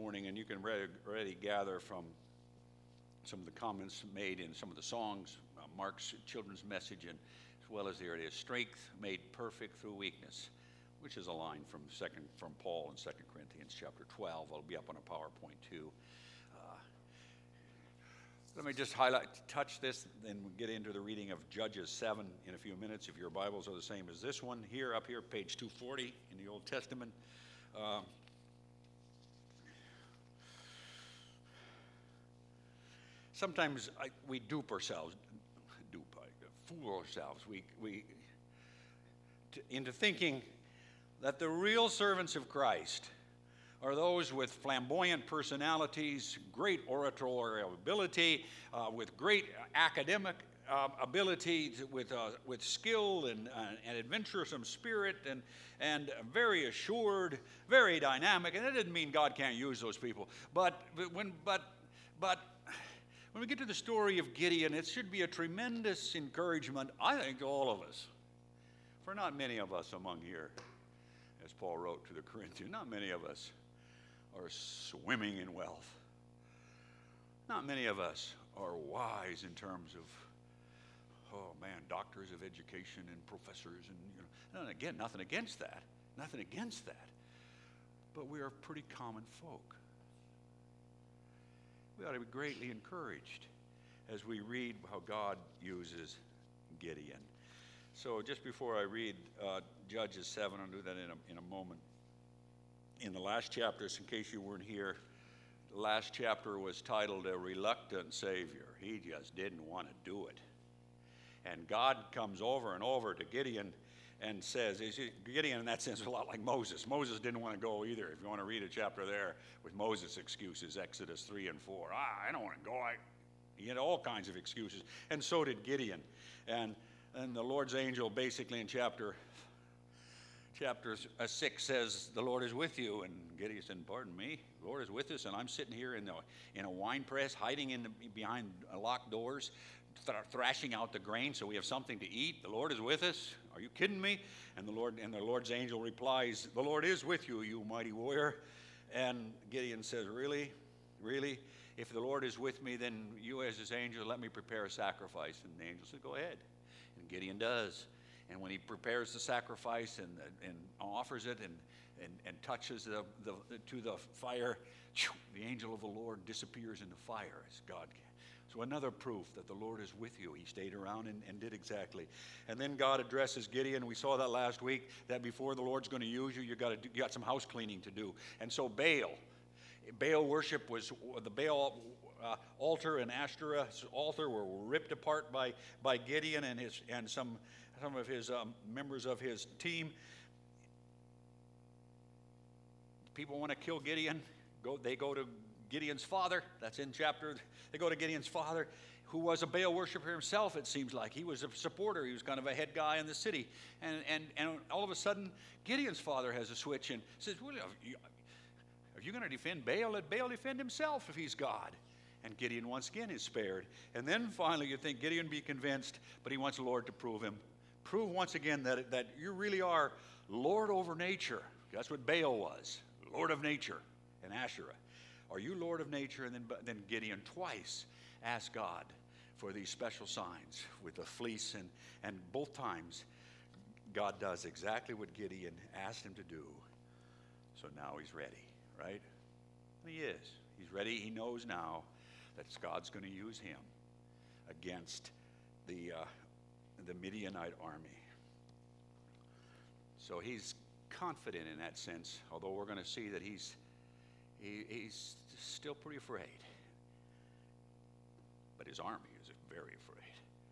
morning, and you can already gather from some of the comments made in some of the songs, Mark's children's message, and as well as there it is, strength made perfect through weakness, which is a line from Paul in 2 Corinthians chapter 12. It'll be up on a PowerPoint too. Let me just touch this, then we'll get into the reading of Judges 7 in a few minutes, if your Bibles are the same as this one. Up here, page 240 in the Old Testament. Sometimes we fool ourselves into thinking that the real servants of Christ are those with flamboyant personalities, great oratorial ability, with great academic ability, with skill and adventuresome spirit, and very assured, very dynamic. And that doesn't mean God can't use those people. But when we get to the story of Gideon, it should be a tremendous encouragement, I think, to all of us. For not many of us among here, as Paul wrote to the Corinthians, not many of us are swimming in wealth. Not many of us are wise in terms of, doctors of education and professors, and again, nothing against that. But we are pretty common folk. We ought to be greatly encouraged as we read how God uses Gideon. So just before I read Judges 7, I'll do that in a moment. In the last chapters, in case you weren't here, the last chapter was titled A Reluctant Savior. He just didn't want to do it. And God comes over and over to Gideon and says, Gideon in that sense is a lot like Moses. Moses didn't want to go either. If you want to read a chapter there with Moses' excuses, Exodus 3 and 4. I don't want to go. He had all kinds of excuses. And so did Gideon. And the Lord's angel basically in chapter 6 says, the Lord is with you. And Gideon said, pardon me, the Lord is with us, and I'm sitting here in a wine press, hiding behind locked doors, thrashing out the grain so we have something to eat. The Lord is with us. Are you kidding me? And the Lord's angel replies, the Lord is with you, you mighty warrior. And Gideon says, really? Really? If the Lord is with me, then you as his angel, let me prepare a sacrifice. And the angel said, go ahead. And Gideon does. And when he prepares the sacrifice and offers it and touches to the fire, the angel of the Lord disappears in the fire as God can. So another proof that the Lord is with you. He stayed around and did exactly. And then God addresses Gideon. We saw that last week, that before the Lord's going to use you, you got some house cleaning to do. And so Baal worship was the Baal altar and Ashtoreth's altar were ripped apart by Gideon and some of his members of his team. People want to kill Gideon. They go to Gideon's father. That's in chapter. They go to Gideon's father, who was a Baal worshiper himself, it seems like. He was a supporter. He was kind of a head guy in the city. And all of a sudden, Gideon's father has a switch and says, well, are you going to defend Baal? Let Baal defend himself if he's God. And Gideon once again is spared. And then finally you think Gideon be convinced, but he wants the Lord to prove once again that you really are Lord over nature. That's what Baal was, Lord of nature and Asherah. Are you Lord of nature? And then Gideon twice asked God for these special signs with the fleece, and both times God does exactly what Gideon asked him to do. So now he's ready, right? He is. He's ready. He knows now that God's going to use him against the Midianite army. So he's confident in that sense, although we're going to see that he's still pretty afraid. But his army is very afraid.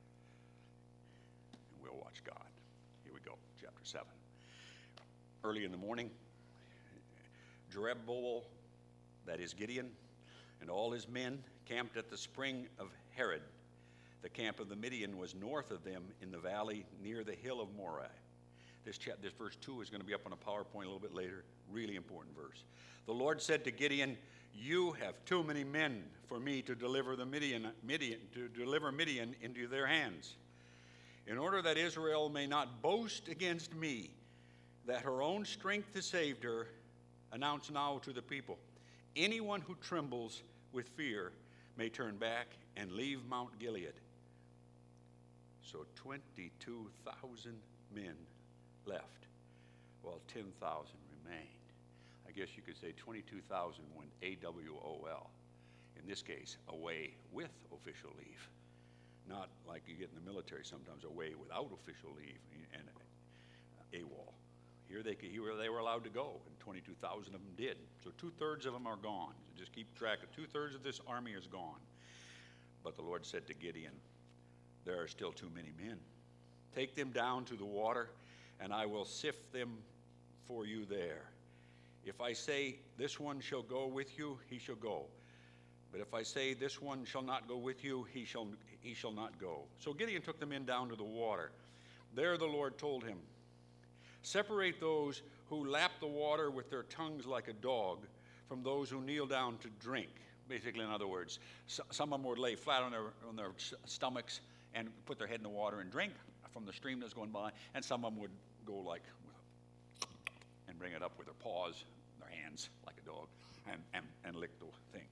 And we'll watch God. Here we go, chapter 7. Early in the morning, Jerubbaal, that is Gideon, and all his men camped at the spring of Harod. The camp of the Midian was north of them in the valley near the hill of Moreh. This verse 2 is going to be up on a PowerPoint a little bit later. Really important verse. The Lord said to Gideon, you have too many men for me to deliver Midian into their hands. In order that Israel may not boast against me, that her own strength has saved her, announce now to the people, anyone who trembles with fear may turn back and leave Mount Gilead. So 22,000 men left, while 10,000 remained. I guess you could say 22,000 went AWOL. In this case, away with official leave. Not like you get in the military sometimes, away without official leave and AWOL. Here they were allowed to go, and 22,000 of them did. So 2/3 of them are gone. So just keep track of 2/3 of this army is gone. But the Lord said to Gideon, there are still too many men. Take them down to the water, and I will sift them for you there. If I say, this one shall go with you, he shall go. But if I say, this one shall not go with you, he shall not go. So Gideon took the men down to the water. There the Lord told him, separate those who lap the water with their tongues like a dog from those who kneel down to drink. Basically, in other words, some of them would lay flat on their stomachs and put their head in the water and drink from the stream that's going by, and some of them would go like, and bring it up with their paws, their hands, like a dog, and lick the thing.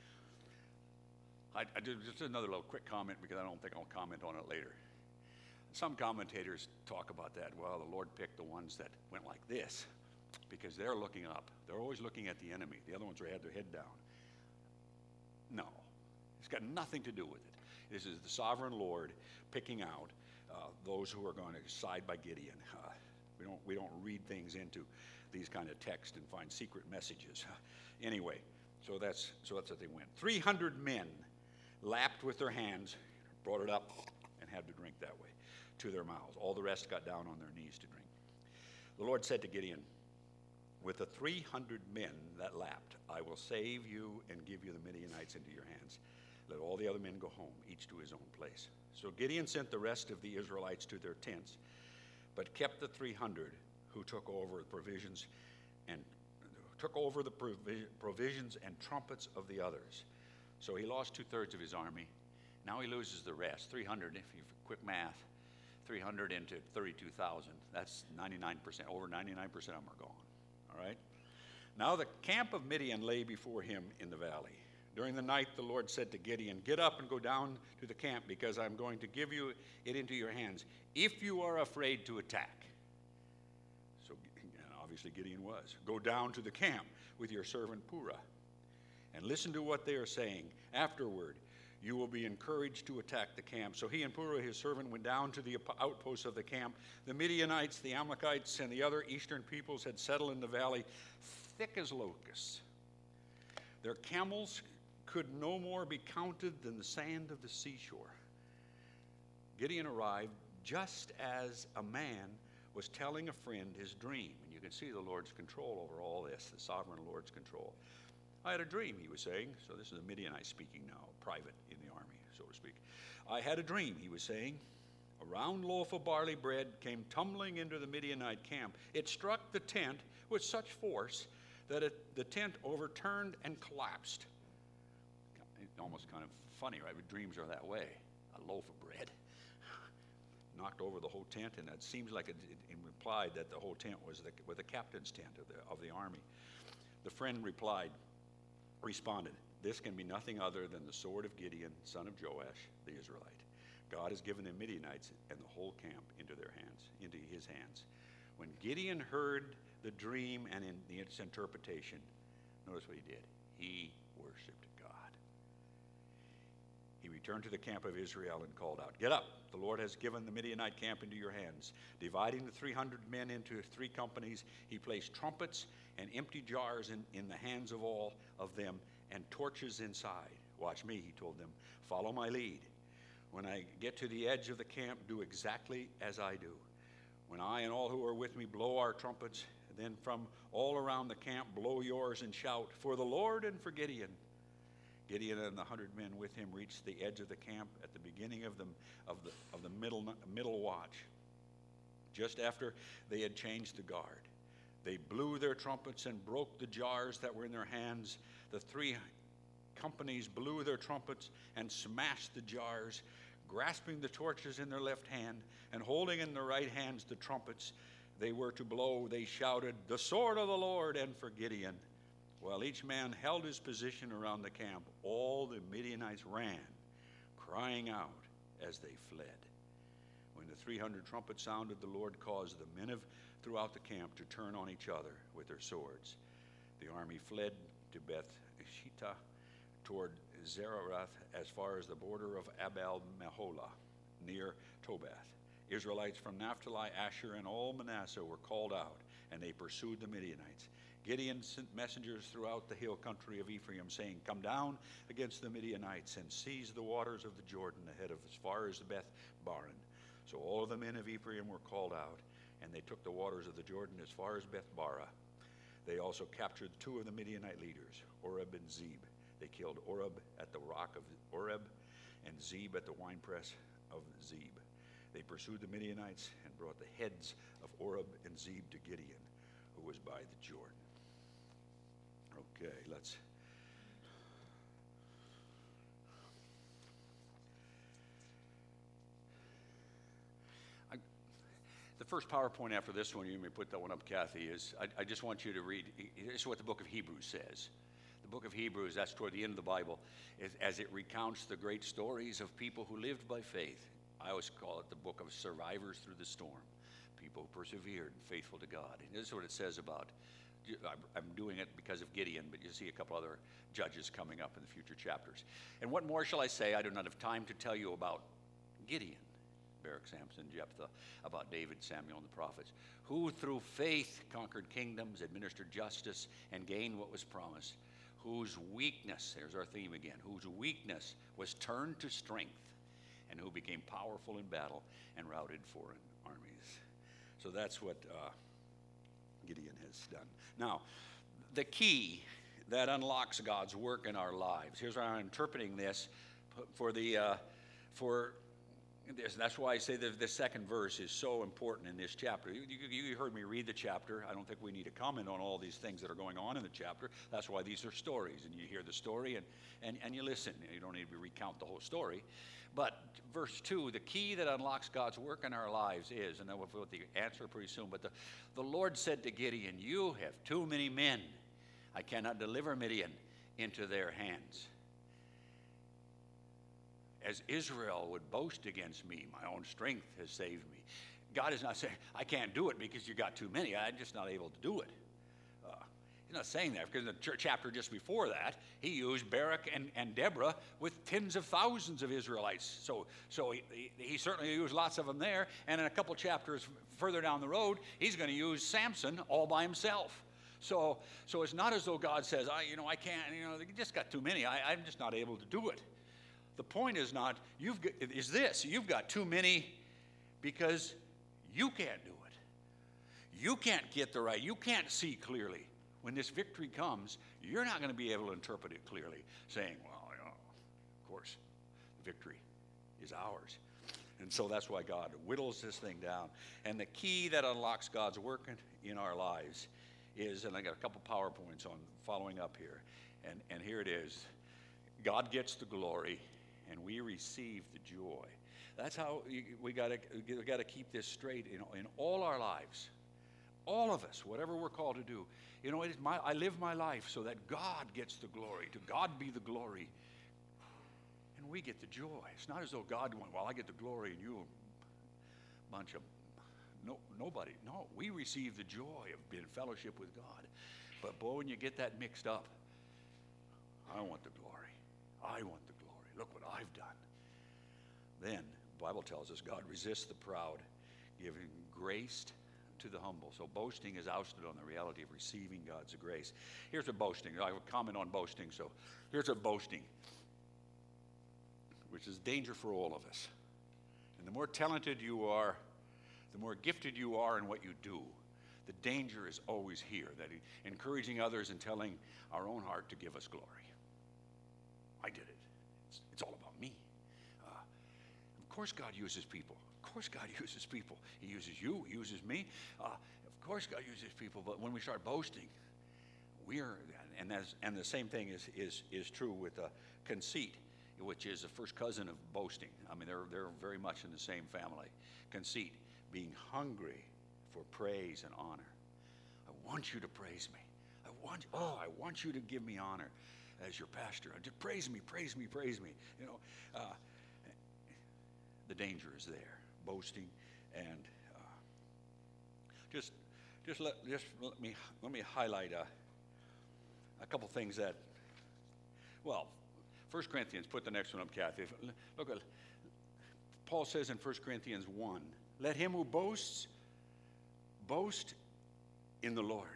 I just another little quick comment, because I don't think I'll comment on it later. Some commentators talk about that. Well, the Lord picked the ones that went like this because they're looking up. They're always looking at the enemy. The other ones had their head down. No, it's got nothing to do with it. This is the sovereign Lord picking out those who are going to side by Gideon. We don't read things into these kind of texts and find secret messages. Anyway, so that's what they went. 300 men lapped with their hands, brought it up, and had to drink that way to their mouths. All the rest got down on their knees to drink. The Lord said to Gideon, with the 300 men that lapped, I will save you and give you the Midianites into your hands. Let all the other men go home, each to his own place. So Gideon sent the rest of the Israelites to their tents, but kept the 300 who took over the provisions and trumpets of the others. So he lost 2/3 of his army. Now he loses the rest. 300, if you quick math, 300 into 32,000. That's 99%. Over 99% of them are gone. All right? Now the camp of Midian lay before him in the valley. During the night, the Lord said to Gideon, get up and go down to the camp, because I'm going to give you it into your hands, if you are afraid to attack. So obviously Gideon was. Go down to the camp with your servant Purah, and listen to what they are saying. Afterward, you will be encouraged to attack the camp. So he and Purah, his servant, went down to the outposts of the camp. The Midianites, the Amalekites, and the other eastern peoples had settled in the valley, thick as locusts. Their camels could no more be counted than the sand of the seashore. Gideon arrived just as a man was telling a friend his dream. And you can see the Lord's control over all this, the sovereign Lord's control. I had a dream, he was saying. So this is a Midianite speaking now, private in the army, so to speak. I had a dream, he was saying. A round loaf of barley bread came tumbling into the Midianite camp. It struck the tent with such force that the tent overturned and collapsed. It's almost kind of funny, right? Dreams are that way. A loaf of bread knocked over the whole tent, and it seems like it implied that the whole tent was the captain's tent of the army. The friend responded, this can be nothing other than the sword of Gideon, son of Joash, the Israelite. God has given the Midianites and the whole camp into his hands. When Gideon heard the dream and in its interpretation, notice what he did. He worshiped God. He returned to the camp of Israel and called out, get up, the Lord has given the Midianite camp into your hands. Dividing the 300 men into 3 companies, he placed trumpets and empty jars in the hands of all of them, and torches inside. Watch me, he told them. Follow my lead. When I get to the edge of the camp, do exactly as I do. When I and all who are with me blow our trumpets, then from all around the camp blow yours and shout, for the Lord and for Gideon. Gideon and the 100 men with him reached the edge of the camp at the beginning of the middle watch, just after they had changed the guard. They blew their trumpets and broke the jars that were in their hands. The 3 companies blew their trumpets and smashed the jars, grasping the torches in their left hand and holding in their right hands the trumpets they were to blow. They shouted, the sword of the Lord and for Gideon. While each man held his position around the camp, all the Midianites ran, crying out as they fled. When the 300 trumpets sounded, the Lord caused the men throughout the camp to turn on each other with their swords. The army fled to Beth-shittah toward Zererath as far as the border of Abel-Meholah, near Tobath. Israelites from Naphtali, Asher, and all Manasseh were called out, and they pursued the Midianites. Gideon sent messengers throughout the hill country of Ephraim, saying, "Come down against the Midianites and seize the waters of the Jordan ahead of as far as Beth Baran." So all of the men of Ephraim were called out, and they took the waters of the Jordan as far as Beth Bara. They also captured 2 of the Midianite leaders, Oreb and Zeb. They killed Oreb at the rock of Oreb and Zeb at the winepress of Zeb. They pursued the Midianites and brought the heads of Oreb and Zeb to Gideon, who was by the Jordan. Okay, the first PowerPoint after this one, you may put that one up, Kathy, is I just want you to read. This is what the book of Hebrews says. The book of Hebrews, that's toward the end of the Bible, as it recounts the great stories of people who lived by faith. I always call it the book of survivors through the storm, people who persevered, faithful to God. And this is what it says about. I'm doing it because of Gideon, but you'll see a couple other judges coming up in the future chapters. And what more shall I say? I do not have time to tell you about Gideon, Barak, Samson, Jephthah, about David, Samuel, and the prophets, who through faith conquered kingdoms, administered justice, and gained what was promised, whose weakness, there's our theme again, whose weakness was turned to strength, and who became powerful in battle and routed foreign armies. So that's what Gideon has done. Now, the key that unlocks God's work in our lives. Here's how I'm interpreting this for this. That's why I say that the second verse is so important in this chapter. You heard me read the chapter. I don't think we need to comment on all these things that are going on in the chapter. That's why these are stories, and you hear the story and you listen. You don't need to recount the whole story. But verse 2, the key that unlocks God's work in our lives is, and we'll put the answer pretty soon, but the Lord said to Gideon, "You have too many men. I cannot deliver Midian into their hands. As Israel would boast against me, my own strength has saved me." God is not saying, "I can't do it because you got too many. I'm just not able to do it." He's not saying that, because in the chapter just before that, he used Barak and Deborah with tens of thousands of Israelites. So he certainly used lots of them there. And in a couple chapters further down the road, he's going to use Samson all by himself. So it's not as though God says, I can't, you just got too many. I'm just not able to do it. The point is not, you've got too many because you can't do it. You can't get the right, you can't see clearly. When this victory comes, you're not going to be able to interpret it clearly, saying, well, of course, the victory is ours. And so that's why God whittles this thing down. And the key that unlocks God's work in our lives is, and I got a couple PowerPoints on following up here, and here it is. God gets the glory, and we receive the joy. That's how we got to keep this straight in all our lives. All of us, whatever we're called to do. I live my life so that God gets the glory. To God be the glory. And we get the joy. It's not as though God went, well, I get the glory and you a bunch of nobody. No, we receive the joy of being in fellowship with God. But boy, when you get that mixed up, I want the glory. I want the glory. Look what I've done. Then, the Bible tells us God resists the proud, giving grace to the humble. So boasting is ousted on the reality of receiving God's grace. Here's a boasting. I have a comment on boasting. So here's a boasting, which is danger for all of us. And the more talented you are, the more gifted you are in what you do, the danger is always here, that encouraging others and telling our own heart to give us glory. I did it. It's all about me. Of course God uses people. Of course God uses people. He uses you, he uses me. Of course God uses people, but when we start boasting, and the same thing is true with conceit, which is the first cousin of boasting. I mean, they're very much in the same family. Conceit, being hungry for praise and honor. I want you to praise me. I I want you to give me honor as your pastor. Just praise me, praise me, praise me. You know, the danger is there, boasting, and just let me highlight a couple things that, well, 1 Corinthians, put the next one up, Kathy. Look at, Paul says in 1 Corinthians 1, let him who boasts, boast in the Lord.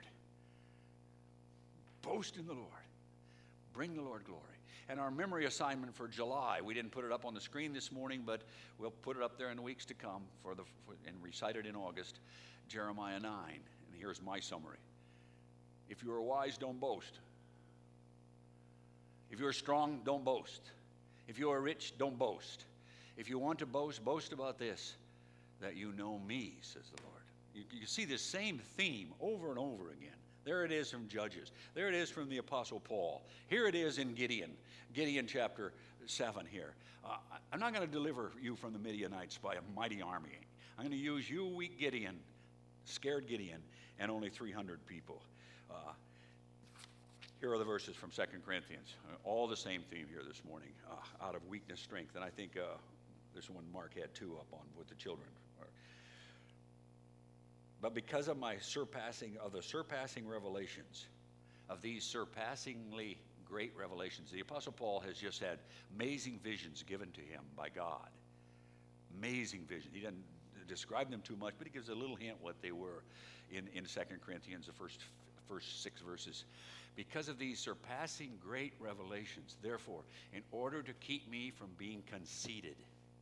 Boast in the Lord. Bring the Lord glory. And our memory assignment for July, we didn't put it up on the screen this morning, but we'll put it up there in the weeks to come and recite it in August, Jeremiah 9. And here's my summary. If you are wise, don't boast. If you are strong, don't boast. If you are rich, don't boast. If you want to boast, boast about this, that you know me, says the Lord. You see this same theme over and over again. There it is from Judges. There it is from the Apostle Paul. Here it is in Gideon chapter 7 here. I'm not going to deliver you from the Midianites by a mighty army. I'm going to use you, weak Gideon, scared Gideon, and only 300 people. Here are the verses from 2 Corinthians. All the same theme here this morning. Out of weakness, strength. And I think this one Mark had two up on with the children. But because of the surpassing revelations, of these surpassingly great revelations, the Apostle Paul has just had amazing visions given to him by God. Amazing visions. He doesn't describe them too much, but he gives a little hint what they were in 2 Corinthians, the first 6 verses. Because of these surpassing great revelations, therefore, in order to keep me from being conceited,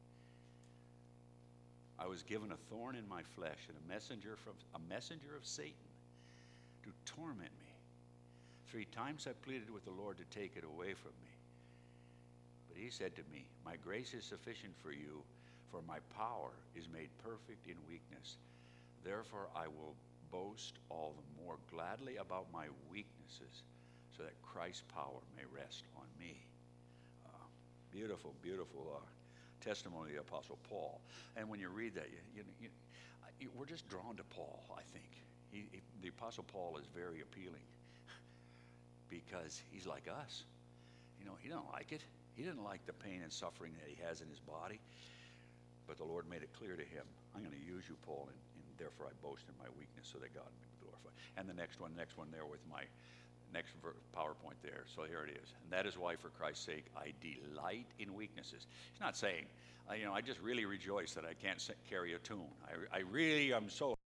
I was given a thorn in my flesh and a messenger of Satan to torment me. 3 times I pleaded with the Lord to take it away from me. But he said to me, my grace is sufficient for you, for my power is made perfect in weakness. Therefore I will boast all the more gladly about my weaknesses, so that Christ's power may rest on me. Beautiful, beautiful testimony of the Apostle Paul. And when you read that, we're just drawn to Paul, I think. The Apostle Paul is very appealing because he's like us. He don't like it. He didn't like the pain and suffering that he has in his body. But the Lord made it clear to him, I'm going to use you, Paul, and therefore I boast in my weakness so that God may be glorified. And the next one there with my next PowerPoint there. So here it is. And that is why, for Christ's sake, I delight in weaknesses. He's not saying, I just really rejoice that I can't carry a tune. I really am so